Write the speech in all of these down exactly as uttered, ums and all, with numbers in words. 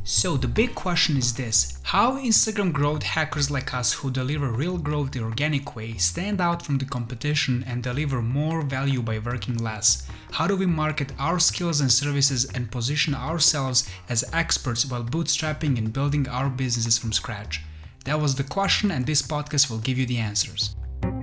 So the big question is this: how Instagram growth hackers like us who deliver real growth the organic way stand out from the competition and deliver more value by working less? How do we market our skills and services and position ourselves as experts while bootstrapping and building our businesses from scratch? That was the question, and this podcast will give you the answers.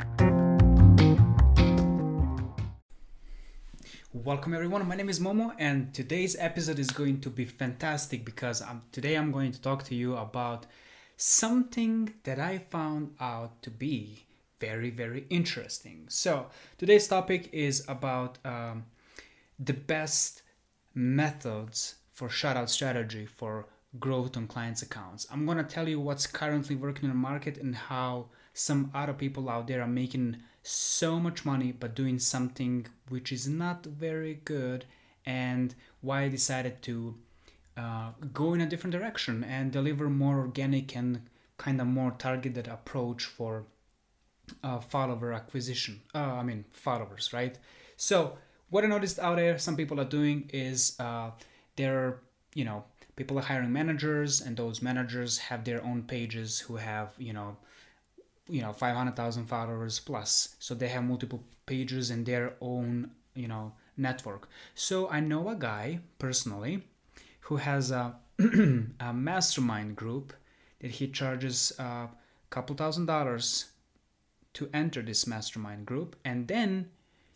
Welcome everyone, my name is Momo, and today's episode is going to be fantastic because I'm, today I'm going to talk to you about something that I found out to be very, very interesting. So today's topic is about um, the best methods for shoutout strategy for growth on clients' accounts. I'm going to tell you what's currently working in the market and how some other people out there are making so much money but doing something which is not very good, and why I decided to uh, go in a different direction and deliver more organic and kind of more targeted approach for uh, follower acquisition. Uh, I mean followers, right? So what I noticed out there, some people are doing is uh, they're, you know, people are hiring managers, and those managers have their own pages who have, you know, you know, five hundred thousand followers plus. So they have multiple pages in their own, you know, network. So I know a guy personally who has a, a mastermind group that he charges a couple thousand dollars to enter this mastermind group. And then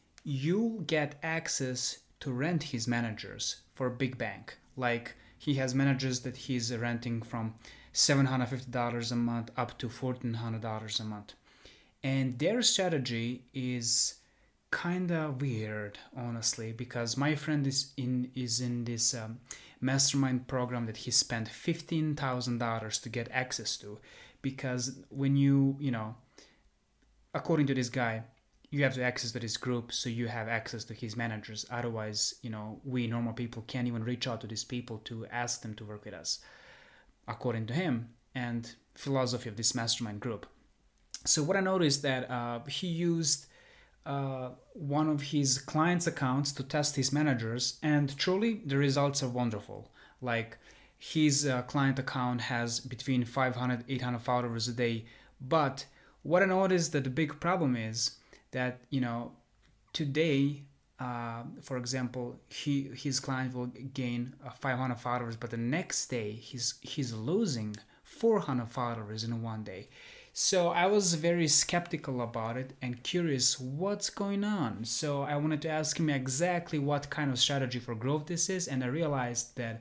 you get access to rent his managers for a big bank. Like he has managers that he's renting from seven hundred fifty dollars a month up to fourteen hundred dollars a month. And their strategy is kind of weird, honestly, because my friend is in is in this um, mastermind program that he spent fifteen thousand dollars to get access to. Because when you, you know, according to this guy, you have to access to this group, so you have access to his managers. Otherwise, you know, we normal people can't even reach out to these people to ask them to work with us, according to him and philosophy of this mastermind group. So what I noticed that uh, he used uh, one of his clients' accounts to test his managers, and truly the results are wonderful. Like his uh, client account has between five hundred, eight hundred followers a day. But what I noticed that the big problem is that, you know, today, Uh, for example, he his client will gain uh, five hundred followers, but the next day he's he's losing four hundred followers in one day. So I was very skeptical about it and curious what's going on. So I wanted to ask him exactly what kind of strategy for growth this is, and I realized that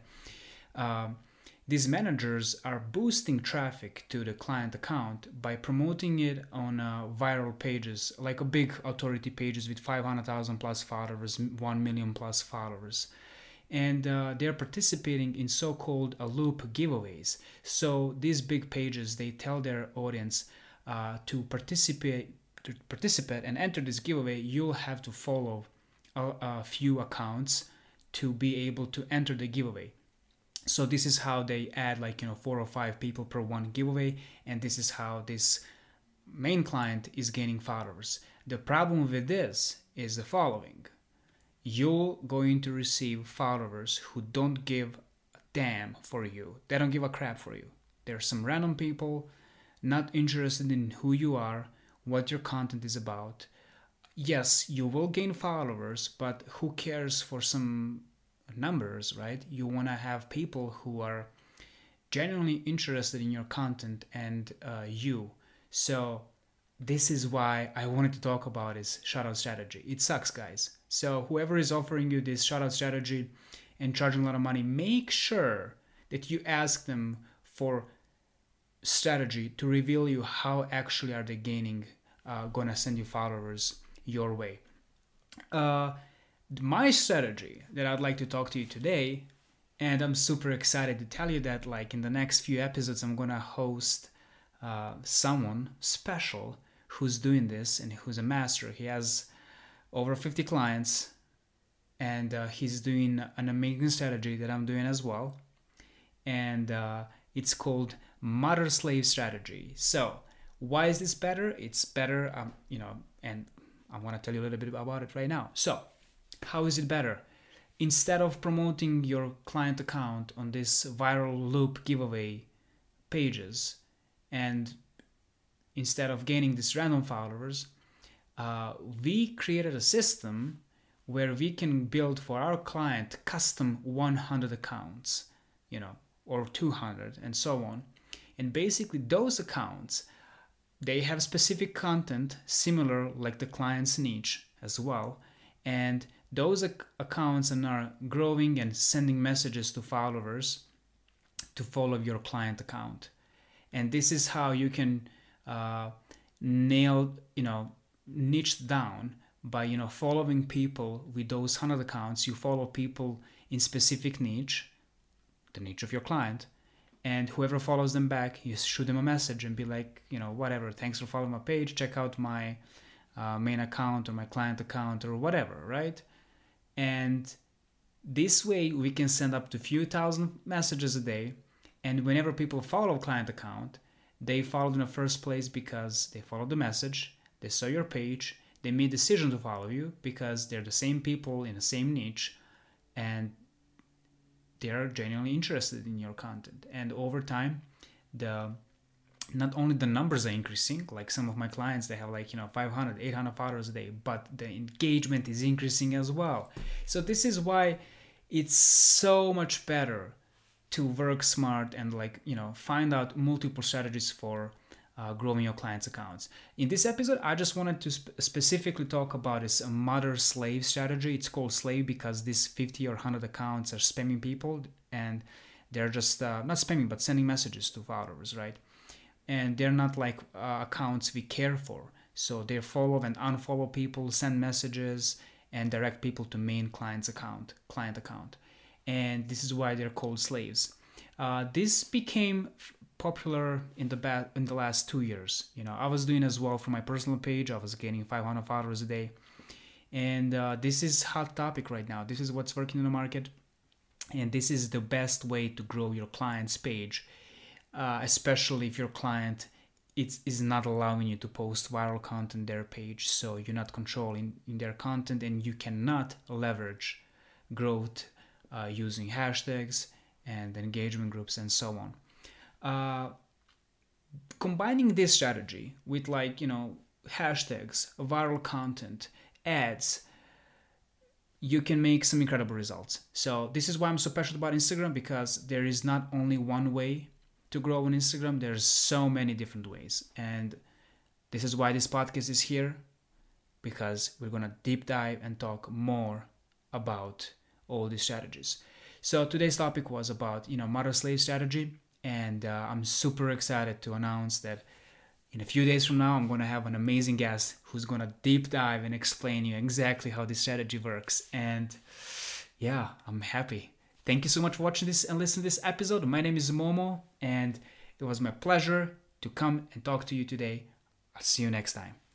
uh, these managers are boosting traffic to the client account by promoting it on uh, viral pages, like a big authority pages with five hundred thousand plus followers, one million plus followers. And uh, they're participating in so-called uh, loop giveaways. So these big pages, they tell their audience uh, to participate, to participate and enter this giveaway, you'll have to follow a, a few accounts to be able to enter the giveaway. So this is how they add, like, you know, four or five people per one giveaway, and this is how this main client is gaining followers. The problem with this is the following: you're going to receive followers who don't give a damn for you. They don't give a crap for you. There are some random people not interested in who you are, what your content is about. Yes, you will gain followers, but who cares for some numbers, right? You want to have people who are genuinely interested in your content and uh, you. So this is why I wanted to talk about this shoutout strategy. It sucks, guys. So whoever is offering you this shoutout strategy and charging a lot of money, make sure that you ask them for strategy to reveal you how actually are they gaining, uh, gonna send you followers your way. Uh, My strategy that I'd like to talk to you today, and I'm super excited to tell you that, like, in the next few episodes I'm gonna host uh, someone special who's doing this and who's a master. He has over fifty clients, and uh, he's doing an amazing strategy that I'm doing as well, and uh, it's called Mother Slave Strategy. So why is this better? It's better, um, you know, and I'm gonna tell you a little bit about it right now. So how is it better? instead of promoting your client account on this viral loop giveaway pages, and instead of gaining these random followers, uh, we created a system where we can build for our client custom one hundred accounts, you know, or two hundred and so on. And basically those accounts, they have specific content similar like the client's niche as well. And those ac- accounts are now growing and sending messages to followers to follow your client account. And this is how you can uh, nail, you know, niche down by, you know, following people with those one hundred accounts. You follow people in specific niche, the niche of your client, and whoever follows them back, you shoot them a message and be like, you know, whatever, thanks for following my page, check out my uh, main account or my client account or whatever, right? And this way we can send up to a few thousand messages a day. And whenever people follow client account, they followed in the first place because they followed the message, they saw your page, they made a decision to follow you because they're the same people in the same niche, and they're genuinely interested in your content. And over time, the not only the numbers are increasing, like some of my clients, they have like, you know, five hundred, eight hundred followers a day, but the engagement is increasing as well. So this is why it's so much better to work smart and, like, you know, find out multiple strategies for uh, growing your clients' accounts. In this episode, I just wanted to sp- specifically talk about this mother-slave strategy. It's called slave because these fifty or one hundred accounts are spamming people, and they're just uh, not spamming but sending messages to followers, right? And they're not like uh, accounts we care for. So they follow and unfollow people, send messages, and direct people to main client's account, client account. And this is why they're called slaves. Uh, this became popular in the ba- in the last two years. You know, I was doing as well for my personal page. I was gaining five hundred followers a day, and uh, this is hot topic right now. This is what's working in the market, and this is the best way to grow your client's page, uh, especially if your client it is not allowing you to post viral content their page, so you're not controlling in their content, and you cannot leverage growth uh, using hashtags and engagement groups and so on. Uh, combining this strategy with, like, you know, hashtags, viral content, ads, you can make some incredible results. So this is why I'm so passionate about Instagram, because there is not only one way to grow on Instagram. There's so many different ways. And this is why this podcast is here, because we're going to deep dive and talk more about all these strategies. So today's topic was about, you know, mother-slave strategy. And uh, I'm super excited to announce that in a few days from now, I'm going to have an amazing guest who's going to deep dive and explain you exactly how this strategy works. And yeah, I'm happy. Thank you so much for watching this and listening to this episode. My name is Momo, and it was my pleasure to come and talk to you today. I'll see you next time.